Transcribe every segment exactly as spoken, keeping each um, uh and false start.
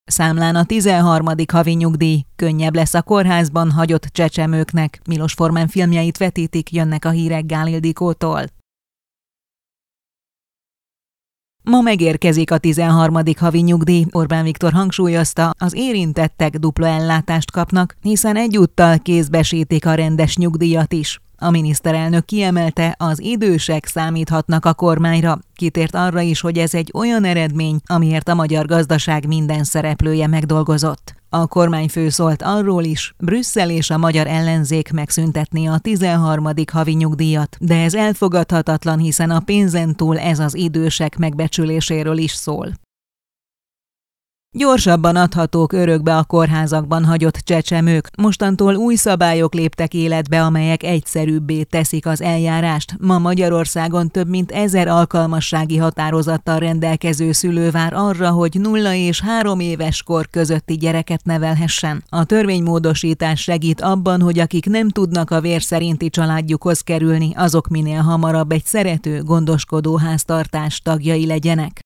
Számlán a tizenharmadik havi nyugdíj, könnyebb lesz a kórházban hagyott csecsemőknek. Milos Forman filmjeit vetítik, jönnek a hírek Gál Ildikótól. Ma megérkezik a tizenharmadik havi nyugdíj. Orbán Viktor hangsúlyozta, az érintettek dupla ellátást kapnak, hiszen egyúttal kézbesítik a rendes nyugdíjat is. A miniszterelnök kiemelte, az idősek számíthatnak a kormányra. Kitért arra is, hogy ez egy olyan eredmény, amiért a magyar gazdaság minden szereplője megdolgozott. A kormányfő szólt arról is, Brüsszel és a magyar ellenzék megszüntetné a tizenharmadik havi nyugdíjat, de ez elfogadhatatlan, hiszen a pénzen túl ez az idősek megbecsüléséről is szól. Gyorsabban adhatók örökbe a kórházakban hagyott csecsemők. Mostantól új szabályok léptek életbe, amelyek egyszerűbbé teszik az eljárást. Ma Magyarországon több mint ezer alkalmassági határozattal rendelkező szülő vár arra, hogy nulla és három éves kor közötti gyereket nevelhessen. A törvénymódosítás segít abban, hogy akik nem tudnak a vér szerinti családjukhoz kerülni, azok minél hamarabb egy szerető, gondoskodó háztartás tagjai legyenek.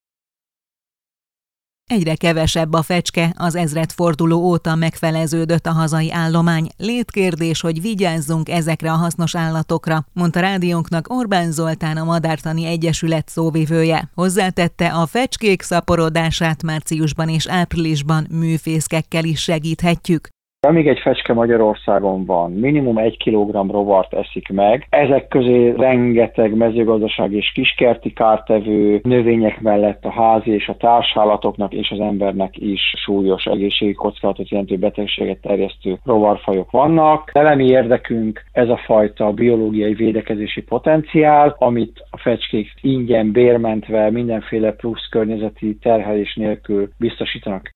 Egyre kevesebb a fecske, az ezredforduló óta megfeleződött a hazai állomány. Létkérdés, hogy vigyázzunk ezekre a hasznos állatokra, mondta rádiónknak Orbán Zoltán, a Madártani Egyesület szóvivője. Hozzátette, a fecskék szaporodását márciusban és áprilisban műfészkekkel is segíthetjük. Amíg egy fecske Magyarországon van, minimum egy kilogramm rovart eszik meg, ezek közé rengeteg mezőgazdasági és kiskerti kártevő növények mellett a házi és a társállatoknak és az embernek is súlyos egészségi kockázatot jelentő betegséget terjesztő rovarfajok vannak. Elemi érdekünk ez a fajta biológiai védekezési potenciál, amit a fecskék ingyen, bérmentve, mindenféle plusz környezeti terhelés nélkül biztosítanak.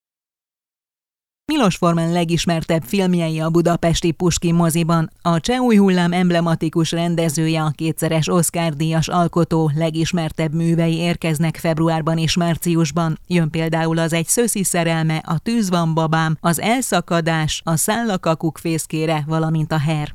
Milos Forman legismertebb filmjei a budapesti Puskin moziban. A Cseh új hullám emblematikus rendezője, a kétszeres Oscar-díjas alkotó legismertebb művei érkeznek februárban és márciusban. Jön például az Egy szöszi szerelme, a Tűz van babám, az Elszakadás, a Száll a kakuk fészkére, valamint a Her.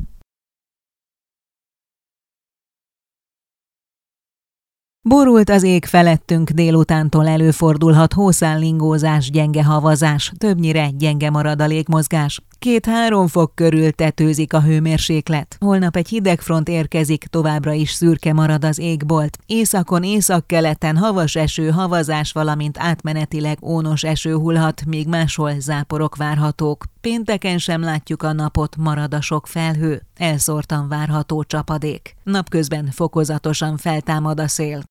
Borult az ég felettünk, délutántól előfordulhat hószállingózás, gyenge havazás, többnyire gyenge marad a légmozgás. Két-három fok körül tetőzik a hőmérséklet. Holnap egy hidegfront érkezik, továbbra is szürke marad az égbolt. Északon, északkeleten havas eső, havazás, valamint átmenetileg ónos eső hullhat, míg máshol záporok várhatók. Pénteken sem látjuk a napot, marad a sok felhő. Elszórtan várható csapadék. Napközben fokozatosan feltámad a szél.